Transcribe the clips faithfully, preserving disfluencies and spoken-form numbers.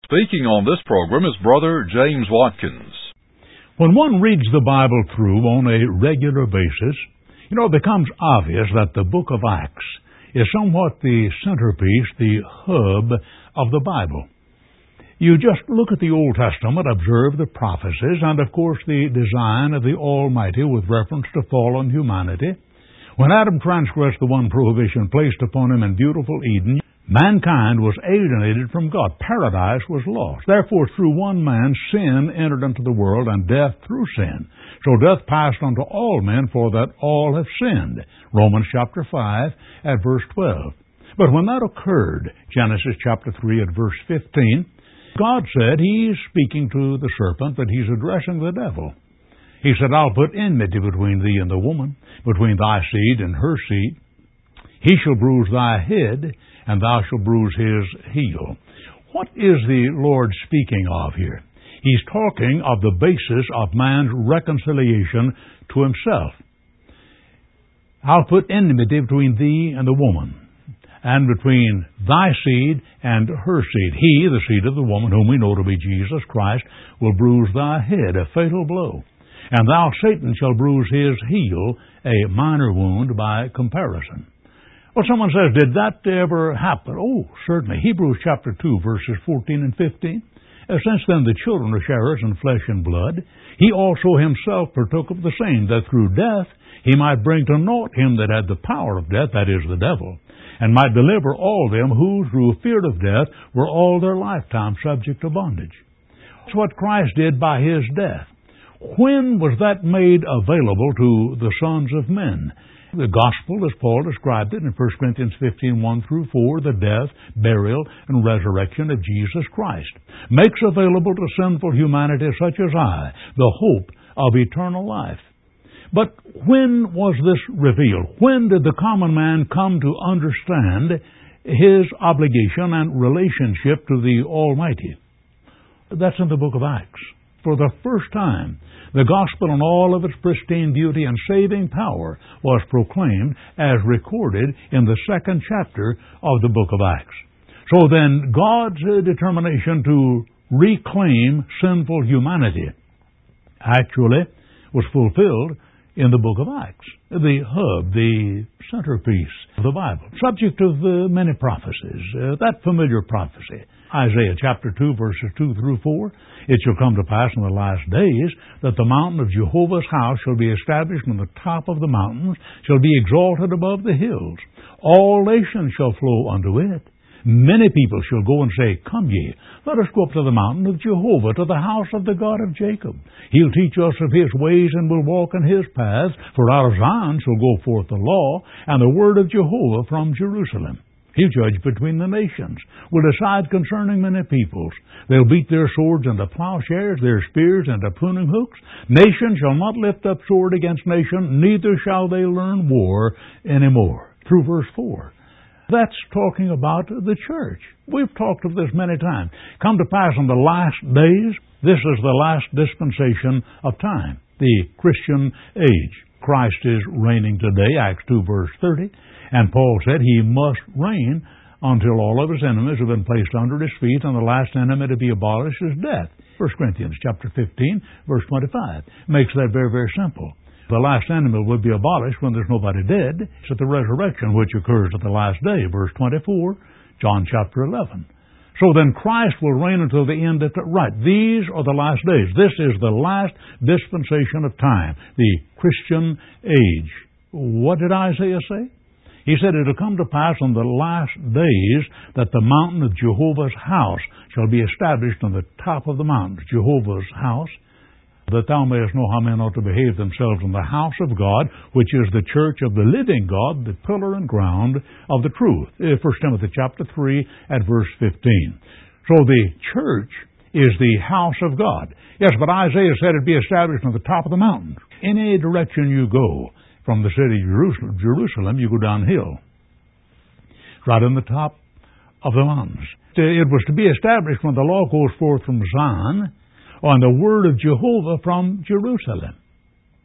Speaking on this program is Brother James Watkins. When one reads the Bible through on a regular basis, you know, it becomes obvious that the book of Acts is somewhat the centerpiece, the hub of the Bible. You just look at the Old Testament, observe the prophecies, and of course the design of the Almighty with reference to fallen humanity. When Adam transgressed the one prohibition placed upon him in beautiful Eden, mankind was alienated from God. Paradise was lost. Therefore, through one man, sin entered into the world, and death through sin. So death passed unto all men, for that all have sinned. Romans chapter five at verse twelve. But when that occurred, Genesis chapter three at verse fifteen, God said He's speaking to the serpent, but He's addressing the devil. He said, I'll put enmity between thee and the woman, between thy seed and her seed. He shall bruise thy head, and thou shalt bruise his heel. What is the Lord speaking of here? He's talking of the basis of man's reconciliation to himself. I'll put enmity between thee and the woman, and between thy seed and her seed. He, the seed of the woman, whom we know to be Jesus Christ, will bruise thy head, a fatal blow. And thou, Satan, shall bruise his heel, a minor wound by comparison. Well, someone says, did that ever happen? Oh, certainly. Hebrews chapter two, verses fourteen and fifteen. Since then the children are sharers in flesh and blood, he also himself partook of the same, that through death he might bring to naught him that had the power of death, that is, the devil, and might deliver all them who, through fear of death, were all their lifetime subject to bondage. That's what Christ did by His death. When was that made available to the sons of men? The gospel, as Paul described it in First Corinthians fifteen, one through four, the death, burial, and resurrection of Jesus Christ, makes available to sinful humanity such as I the hope of eternal life. But when was this revealed? When did the common man come to understand his obligation and relationship to the Almighty? That's in the book of Acts. For the first time, the gospel in all of its pristine beauty and saving power was proclaimed as recorded in the second chapter of the book of Acts. So then, God's determination to reclaim sinful humanity actually was fulfilled in the book of Acts, the hub, the centerpiece of the Bible, subject of uh, many prophecies, uh, that familiar prophecy. Isaiah chapter two, verses two through four, it shall come to pass in the last days that the mountain of Jehovah's house shall be established on the top of the mountains, shall be exalted above the hills. All nations shall flow unto it. Many people shall go and say, Come ye, let us go up to the mountain of Jehovah, to the house of the God of Jacob. He'll teach us of His ways, and will walk in His paths. For out of Zion shall go forth the law, and the word of Jehovah from Jerusalem. He'll judge between the nations, will decide concerning many peoples. They'll beat their swords into plowshares, their spears into pruning hooks. Nation shall not lift up sword against nation, neither shall they learn war any more. Through verse four. That's talking about the church. We've talked of this many times. Come to pass in the last days, this is the last dispensation of time, the Christian age. Christ is reigning today, Acts two, verse thirty. And Paul said He must reign until all of His enemies have been placed under His feet, and the last enemy to be abolished is death. First Corinthians chapter fifteen, verse twenty-five makes that very, very simple. The last enemy will be abolished when there's nobody dead. It's at the resurrection, which occurs at the last day, verse twenty-four, John chapter eleven. So then Christ will reign until the end of the... Right, these are the last days. This is the last dispensation of time, the Christian age. What did Isaiah say? He said, It'll come to pass on the last days that the mountain of Jehovah's house shall be established on the top of the mountains. Jehovah's house, that thou mayest know how men ought to behave themselves in the house of God, which is the church of the living God, the pillar and ground of the truth. First Timothy chapter three at verse fifteen. So the church is the house of God. Yes, but Isaiah said it'd be established on the top of the mountain. Any direction you go from the city of Jerusalem, Jerusalem you go downhill. Right on the top of the mountains. It was to be established when the law goes forth from Zion, on the word of Jehovah from Jerusalem.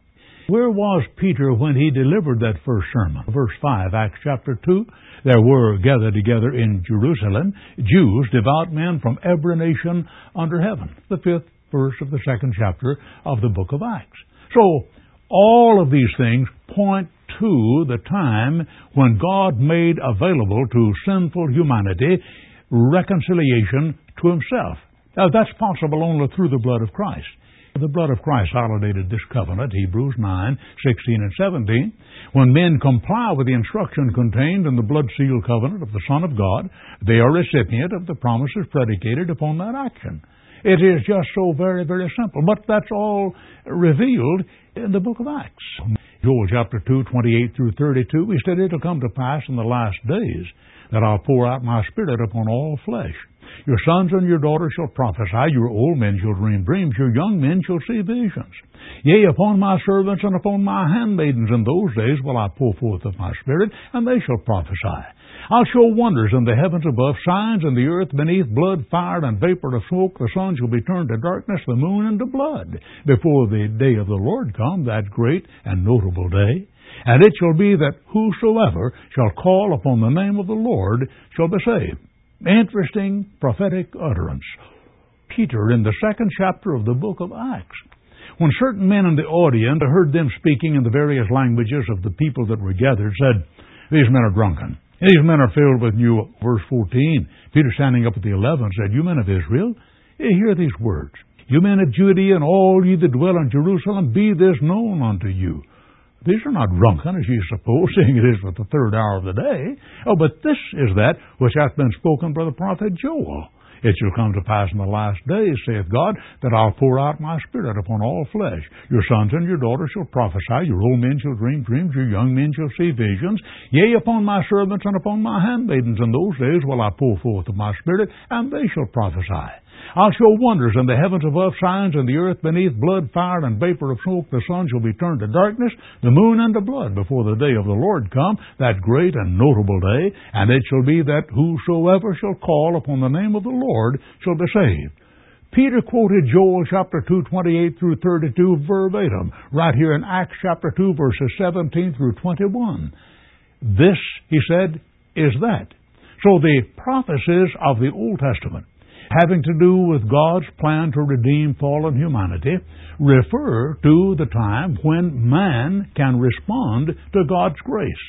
Where was Peter when he delivered that first sermon? Verse five, Acts chapter two, there were gathered together in Jerusalem Jews, devout men from every nation under heaven. The fifth verse of the second chapter of the book of Acts. So, all of these things point to the time when God made available to sinful humanity reconciliation to Himself. Now, that's possible only through the blood of Christ. The blood of Christ validated this covenant, Hebrews nine, sixteen and seventeen. When men comply with the instruction contained in the blood-sealed covenant of the Son of God, they are recipient of the promises predicated upon that action. It is just so very, very simple. But that's all revealed in the book of Acts. Joel chapter two, twenty-eight through thirty-two, He said, "It'll come to pass in the last days that I'll pour out my Spirit upon all flesh. Your sons and your daughters shall prophesy, your old men shall dream dreams, your young men shall see visions. Yea, upon my servants and upon my handmaidens in those days will I pour forth of my Spirit, and they shall prophesy. I'll show wonders in the heavens above, signs in the earth beneath, blood, fire, and vapor of smoke. The sun shall be turned to darkness, the moon into blood, before the day of the Lord come, that great and notable day. And it shall be that whosoever shall call upon the name of the Lord shall be saved." Interesting prophetic utterance. Peter, in the second chapter of the book of Acts, when certain men in the audience heard them speaking in the various languages of the people that were gathered, said, "These men are drunken. These men are filled with new." Verse fourteen, Peter standing up at the eleven said, "You men of Israel, hear these words. You men of Judea and all ye that dwell in Jerusalem, be this known unto you. These are not drunken, as ye suppose, seeing it is but the third hour of the day. Oh, but this is that which hath been spoken by the prophet Joel. It shall come to pass in the last days, saith God, that I'll pour out my Spirit upon all flesh. Your sons and your daughters shall prophesy, your old men shall dream dreams, your young men shall see visions. Yea, upon my servants and upon my handmaidens in those days will I pour forth of my Spirit, and they shall prophesy. I'll show wonders in the heavens above, signs in the earth beneath, blood, fire, and vapor of smoke. The sun shall be turned to darkness, the moon unto blood, before the day of the Lord come, that great and notable day. And it shall be that whosoever shall call upon the name of the Lord shall be saved." Peter quoted Joel chapter two, twenty-eight through thirty-two verbatim, right here in Acts chapter two, verses seventeen through twenty-one. This, he said, is that. So the prophecies of the Old Testament, having to do with God's plan to redeem fallen humanity, refer to the time when man can respond to God's grace.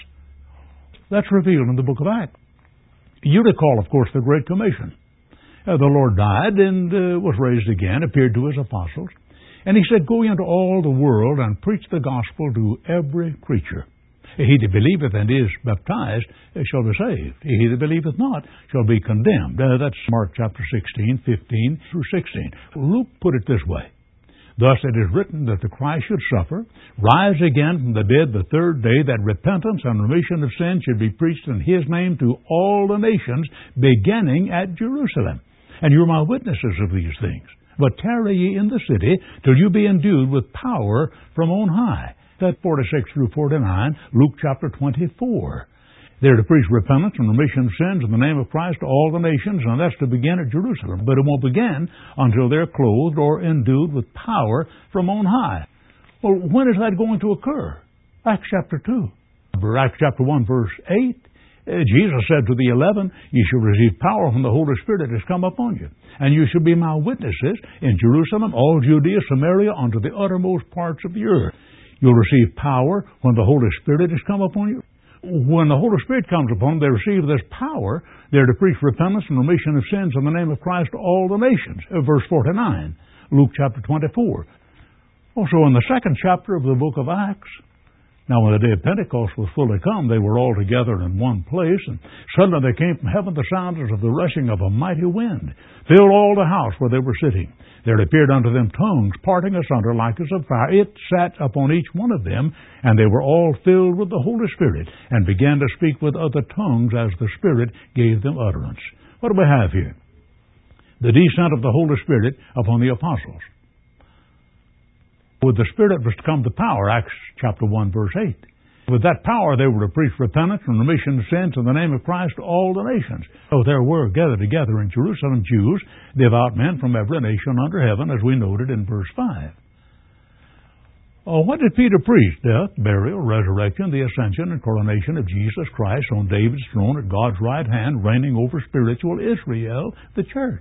That's revealed in the book of Acts. You recall, of course, the Great Commission. Uh, the Lord died and uh, was raised again, appeared to His apostles, and He said, "Go into all the world and preach the gospel to every creature. He that believeth and is baptized shall be saved. He that believeth not shall be condemned." Uh, that's Mark chapter sixteen, fifteen through sixteen. Luke put it this way: "Thus it is written that the Christ should suffer, rise again from the dead the third day, that repentance and remission of sin should be preached in His name to all the nations, beginning at Jerusalem. And you are my witnesses of these things. But tarry ye in the city till you be endued with power from on high." That forty-six through forty-nine, Luke chapter twenty-four. They're to preach repentance and remission of sins in the name of Christ to all the nations, and that's to begin at Jerusalem. But it won't begin until they're clothed or endued with power from on high. Well, when is that going to occur? Acts chapter two. Acts chapter one, verse eight. Jesus said to the eleven, "Ye shall receive power when the Holy Spirit has come upon you. And you shall be my witnesses in Jerusalem, all Judea, Samaria, unto the uttermost parts of the earth." You'll receive power when the Holy Spirit has come upon you. When the Holy Spirit comes upon them, they receive this power. They're to preach repentance and remission of sins in the name of Christ to all the nations. Verse forty-nine, Luke chapter twenty-four. Also in the second chapter of the book of Acts, now when the day of Pentecost was fully come, they were all together in one place, and suddenly there came from heaven the sound as of the rushing of a mighty wind, filled all the house where they were sitting. There appeared unto them tongues, parting asunder like as of fire. It sat upon each one of them, and they were all filled with the Holy Spirit, and began to speak with other tongues as the Spirit gave them utterance. What do we have here? The descent of the Holy Spirit upon the apostles. With the Spirit was to come the power, Acts chapter one, verse eight. With that power they were to preach repentance and remission of sins in the name of Christ to all the nations. So there were gathered together in Jerusalem Jews, devout men from every nation under heaven, as we noted in verse five. Oh, what did Peter preach? Death, burial, resurrection, the ascension and coronation of Jesus Christ on David's throne at God's right hand, reigning over spiritual Israel, the church.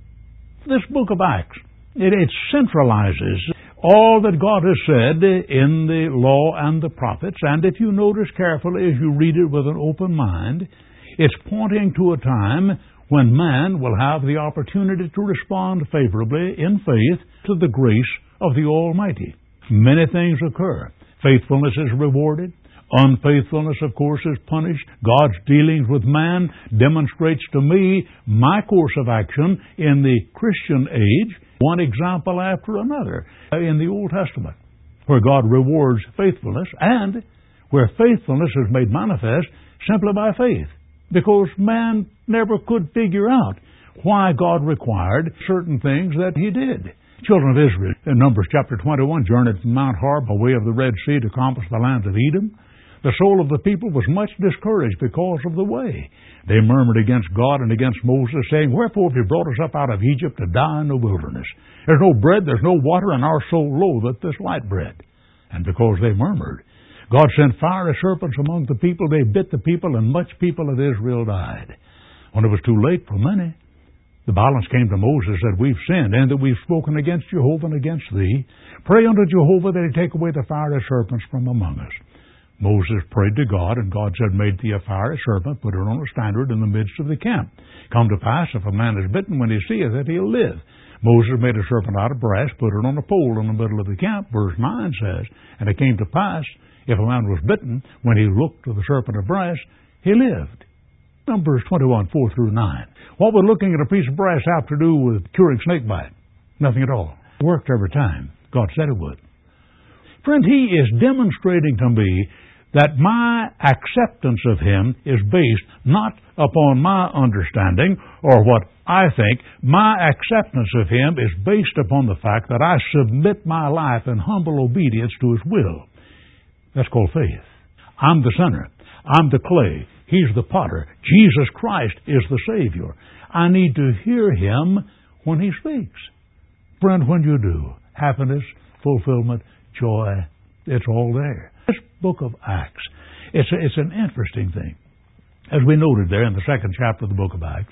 This book of Acts, it, it centralizes all that God has said in the law and the prophets, and if you notice carefully as you read it with an open mind, it's pointing to a time when man will have the opportunity to respond favorably in faith to the grace of the Almighty. Many things occur. Faithfulness is rewarded. Unfaithfulness, of course, is punished. God's dealings with man demonstrates to me my course of action in the Christian age, one example after another in the Old Testament, where God rewards faithfulness and where faithfulness is made manifest simply by faith, because man never could figure out why God required certain things that He did. Children of Israel, in Numbers chapter twenty-one, journeyed from Mount Hor by way of the Red Sea to compass the land of Edom. The soul of the people was much discouraged because of the way. They murmured against God and against Moses, saying, "Wherefore have you brought us up out of Egypt to die in the wilderness? There's no bread, there's no water, and our soul loatheth this light bread." And because they murmured, God sent fiery serpents among the people. They bit the people, and much people of Israel died. When it was too late for many, the balance came to Moses that we've sinned, and that we've spoken against Jehovah and against thee. Pray unto Jehovah that He take away the fiery serpents from among us. Moses prayed to God, and God said, "Made thee a fiery serpent, put it on a standard in the midst of the camp. Come to pass, if a man is bitten, when he seeth it, he'll live." Moses made a serpent out of brass, put it on a pole in the middle of the camp. Verse nine says, "And it came to pass, if a man was bitten, when he looked to the serpent of brass, he lived." Numbers twenty-one, four through nine. What would looking at a piece of brass have to do with curing snake bite? Nothing at all. It worked every time. God said it would. Friend, He is demonstrating to me that my acceptance of Him is based not upon my understanding or what I think. My acceptance of Him is based upon the fact that I submit my life in humble obedience to His will. That's called faith. I'm the sinner. I'm the clay. He's the potter. Jesus Christ is the Savior. I need to hear Him when He speaks. Friend, when you do, happiness, fulfillment, joy, it's all there. This book of Acts, it's, a, it's an interesting thing. As we noted there in the second chapter of the book of Acts,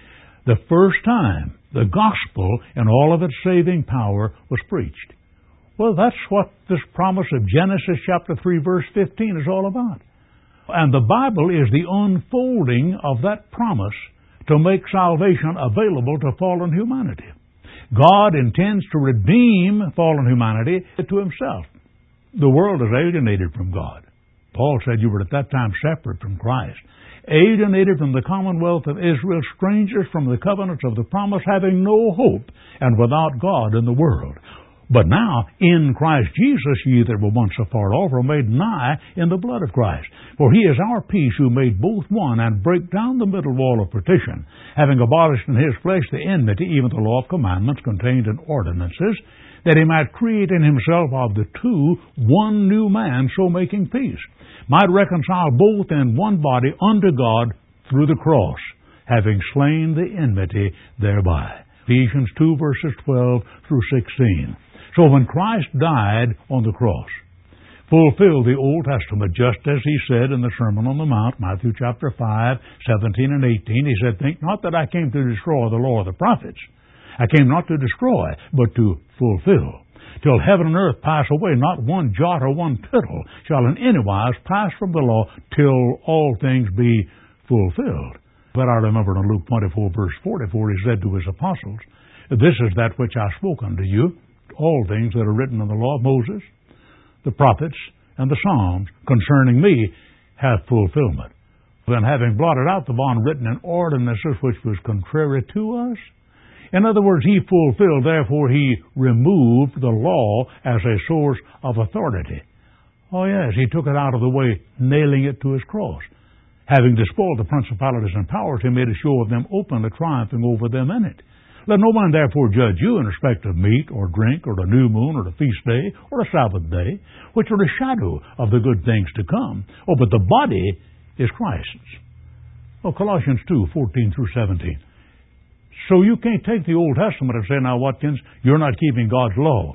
the first time the gospel in all of its saving power was preached. Well, that's what this promise of Genesis chapter three, verse fifteen is all about. And the Bible is the unfolding of that promise to make salvation available to fallen humanity. God intends to redeem fallen humanity to Himself. The world is alienated from God. Paul said you were at that time separate from Christ, alienated from the commonwealth of Israel, strangers from the covenants of the promise, having no hope, and without God in the world. But now, in Christ Jesus, ye that were once afar off are made nigh in the blood of Christ. For He is our peace, who made both one, and brake down the middle wall of partition, having abolished in His flesh the enmity, even the law of commandments contained in ordinances, that He might create in Himself of the two one new man, so making peace, might reconcile both in one body unto God through the cross, having slain the enmity thereby. Ephesians two, verses twelve through sixteen. So when Christ died on the cross, fulfilled the Old Testament, just as He said in the Sermon on the Mount, Matthew chapter five, seventeen and eighteen, He said, "Think not that I came to destroy the law of the prophets. I came not to destroy, but to fulfill. Till heaven and earth pass away, not one jot or one tittle shall in any wise pass from the law, till all things be fulfilled." But I remember in Luke twenty-four, verse forty-four, He said to His apostles, "This is that which I spoke unto you, all things that are written in the law of Moses, the prophets, and the Psalms concerning me have fulfillment." Then having blotted out the bond written in ordinances which was contrary to us. In other words, He fulfilled, therefore He removed the law as a source of authority. Oh yes, He took it out of the way, nailing it to His cross. Having despoiled the principalities and powers, He made a show of them openly, triumphing over them in it. Let no man therefore judge you in respect of meat, or drink, or the new moon, or the feast day, or the Sabbath day, which are a shadow of the good things to come. Oh, but the body is Christ's. Oh, Colossians two, fourteen through seventeen. So you can't take the Old Testament and say, "Now, Watkins, you're not keeping God's law.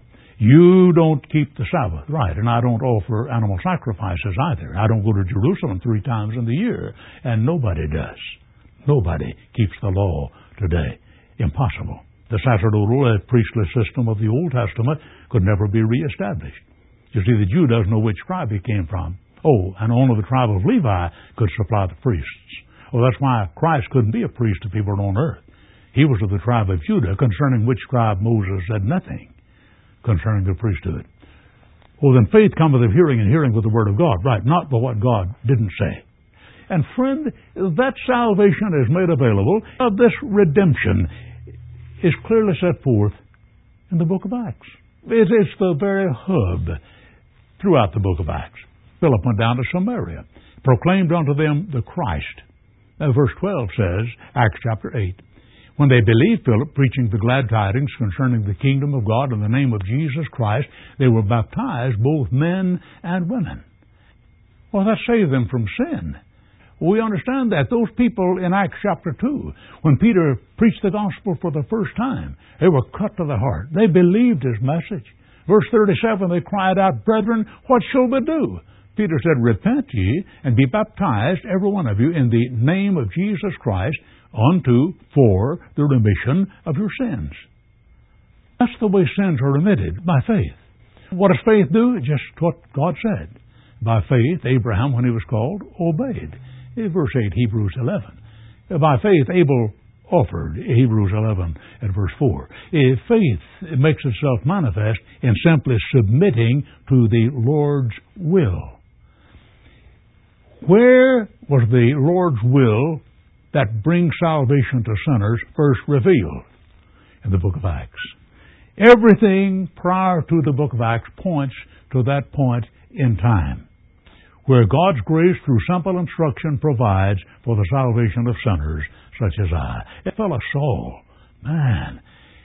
You don't keep the Sabbath, right, and I don't offer animal sacrifices either. I don't go to Jerusalem three times in the year, and nobody does. Nobody keeps the law today. Impossible. The sacerdotal and priestly system of the Old Testament could never be reestablished. You see, the Jew doesn't know which tribe he came from. Oh, and only the tribe of Levi could supply the priests. Well, that's why Christ couldn't be a priest if he were on earth. He was of the tribe of Judah, concerning which tribe Moses said nothing concerning the priesthood. Well, then faith cometh of hearing, and hearing with the word of God. Right, not by what God didn't say. And friend, that salvation is made available. This redemption is clearly set forth in the book of Acts. It is the very hub throughout the book of Acts. Philip went down to Samaria, proclaimed unto them the Christ. Now, verse twelve says, Acts chapter eight, when they believed Philip, preaching the glad tidings concerning the kingdom of God in the name of Jesus Christ, they were baptized, both men and women. Well, that saved them from sin. We understand that. Those people in Acts chapter two, when Peter preached the gospel for the first time, they were cut to the heart. They believed his message. Verse thirty-seven, they cried out, Brethren, what shall we do? Peter said, Repent ye, and be baptized, every one of you, in the name of Jesus Christ, unto, for, the remission of your sins. That's the way sins are remitted, by faith. What does faith do? Just what God said. By faith, Abraham, when he was called, obeyed. Verse eight, Hebrews eleven. By faith, Abel offered, Hebrews eleven and verse four. Faith makes itself manifest in simply submitting to the Lord's will. Where was the Lord's will that brings salvation to sinners first revealed? In the book of Acts. Everything prior to the book of Acts points to that point in time, where God's grace through simple instruction provides for the salvation of sinners such as I. That fellow Saul, man,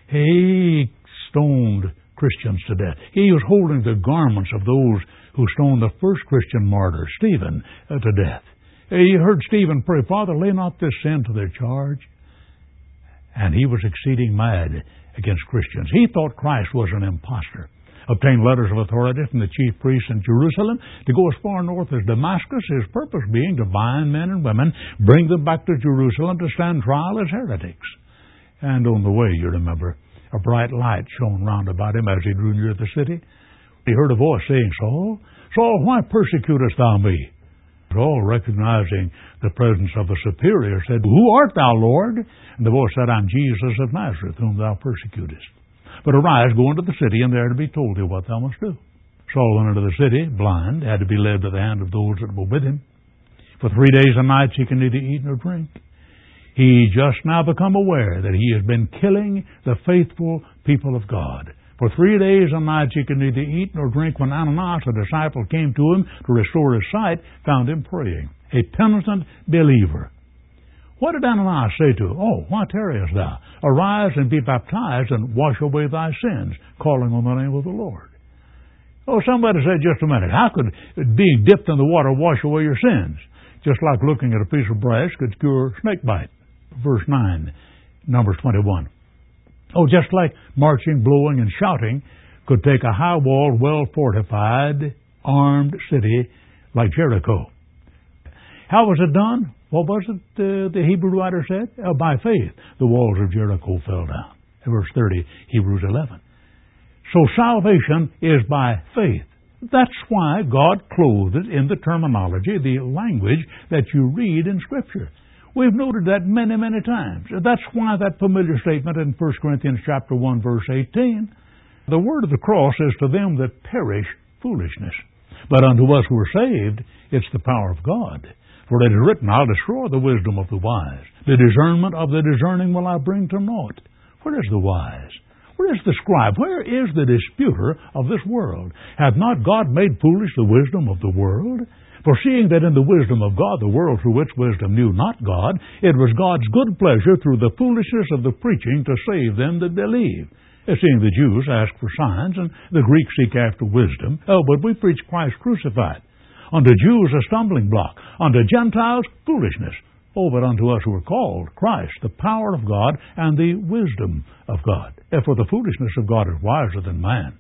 he stoned Christians to death. He was holding the garments of those who stoned the first Christian martyr, Stephen, uh, to death. He heard Stephen pray, Father, lay not this sin to their charge. And he was exceeding mad against Christians. He thought Christ was an impostor. Obtained letters of authority from the chief priests in Jerusalem to go as far north as Damascus, his purpose being to bind men and women, bring them back to Jerusalem to stand trial as heretics. And on the way, you remember, a bright light shone round about him as he drew near the city. He heard a voice saying, Saul, Saul, why persecutest thou me? Saul, recognizing the presence of a superior, said, Who art thou, Lord? And the voice said, I'm Jesus of Nazareth, whom thou persecutest. But arise, go into the city, and there to be told thee what thou must do. Saul went into the city, blind, had to be led by the hand of those that were with him. For three days and nights he can neither eat nor drink. He just now become aware that he has been killing the faithful people of God. For three days and nights he could neither eat nor drink, when Ananias, a disciple, came to him to restore his sight, found him praying. A penitent believer. What did Ananias say to him? Oh, why tarriest thou? Arise and be baptized and wash away thy sins, calling on the name of the Lord. Oh, somebody said, just a minute, how could being dipped in the water wash away your sins? Just like looking at a piece of brass could cure snake bite. Verse nine, Numbers twenty-one. Oh, just like marching, blowing, and shouting could take a high-walled, well-fortified, armed city like Jericho. How was it done? What was it uh, the Hebrew writer said? Uh, by faith, the walls of Jericho fell down. Verse thirty, Hebrews eleven. So salvation is by faith. That's why God clothed it in the terminology, the language that you read in Scripture. We've noted that many, many times. That's why that familiar statement in First Corinthians chapter one, verse eighteen, the word of the cross is to them that perish foolishness. But unto us who are saved, it's the power of God. For it is written, I'll destroy the wisdom of the wise. The discernment of the discerning will I bring to naught. Where is the wise? Where is the scribe? Where is the disputer of this world? Hath not God made foolish the wisdom of the world? For seeing that in the wisdom of God the world through its wisdom knew not God, it was God's good pleasure through the foolishness of the preaching to save them that believe. Seeing the Jews ask for signs, and the Greeks seek after wisdom, oh, but we preach Christ crucified. Unto Jews a stumbling block, unto Gentiles foolishness. Oh, but unto us who are called, Christ, the power of God and the wisdom of God. For the foolishness of God is wiser than man,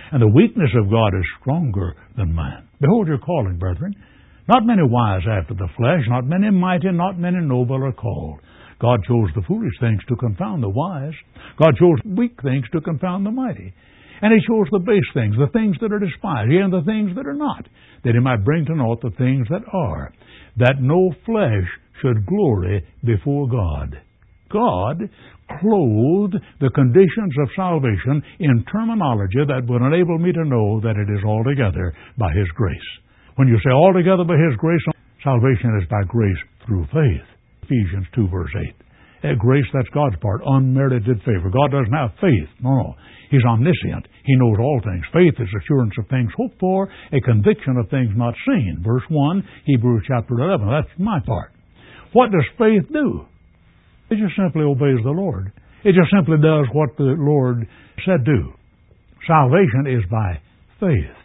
and the weakness of God is stronger than man. Behold your calling, brethren. Not many wise after the flesh, not many mighty, not many noble are called. God chose the foolish things to confound the wise. God chose weak things to confound the mighty. And He chose the base things, the things that are despised, yea, and the things that are not, that He might bring to naught the things that are, that no flesh should glory before God. God clothed the conditions of salvation in terminology that would enable me to know that it is altogether by His grace. When you say altogether by His grace, salvation is by grace through faith. Ephesians two, verse eight. At grace, that's God's part, unmerited favor. God doesn't have faith. No, no. He's omniscient. He knows all things. Faith is assurance of things hoped for, a conviction of things not seen. Verse one, Hebrews chapter eleven. That's my part. What does faith do? It just simply obeys the Lord. It just simply does what the Lord said do. Salvation is by faith.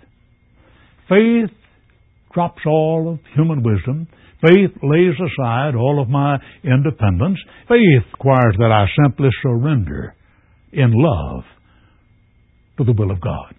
Faith drops all of human wisdom. Faith lays aside all of my independence. Faith requires that I simply surrender in love to the will of God.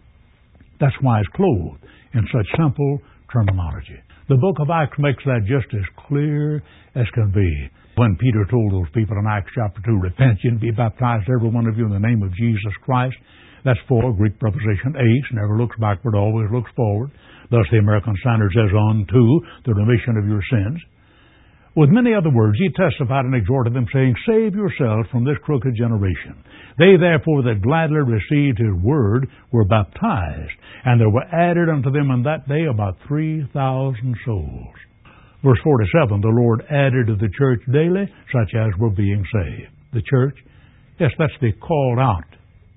That's why it's clothed in such simple terminology. The book of Acts makes that just as clear as can be. When Peter told those people in Acts chapter two, repent ye and be baptized, every one of you, in the name of Jesus Christ. That's for Greek preposition eis, never looks backward, always looks forward. Thus the American Standard says, unto the remission of your sins. With many other words, he testified and exhorted them, saying, save yourselves from this crooked generation. They therefore that gladly received his word were baptized, and there were added unto them in that day about three thousand souls. Verse forty-seven, the Lord added to the church daily such as were being saved. The church, yes, that's the called out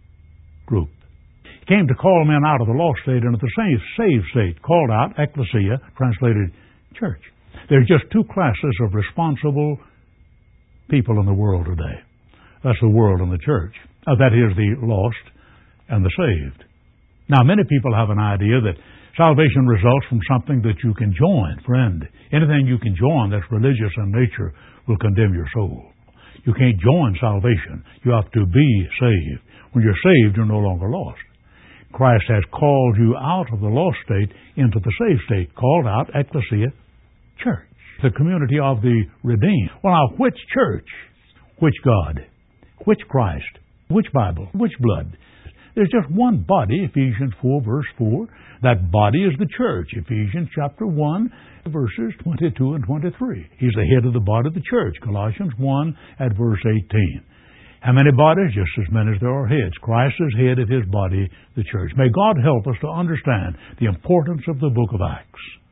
group. He came to call men out of the lost state into the saved, saved state, called out, ecclesia, translated church. There's just two classes of responsible people in the world today. That's the world and the church. Uh, that is the lost and the saved. Now, many people have an idea that salvation results from something that you can join. Friend, anything you can join that's religious in nature will condemn your soul. You can't join salvation. You have to be saved. When you're saved, you're no longer lost. Christ has called you out of the lost state into the saved state, called out, ecclesia, church, the community of the redeemed. Well, now, which church? Which God? Which Christ? Which Bible? Which blood? There's just one body, Ephesians four, verse four. That body is the church, Ephesians chapter one, verses twenty-two and twenty-three. He's the head of the body of the church, Colossians one at verse eighteen. How many bodies? Just as many as there are heads. Christ is head of His body, the church. May God help us to understand the importance of the book of Acts.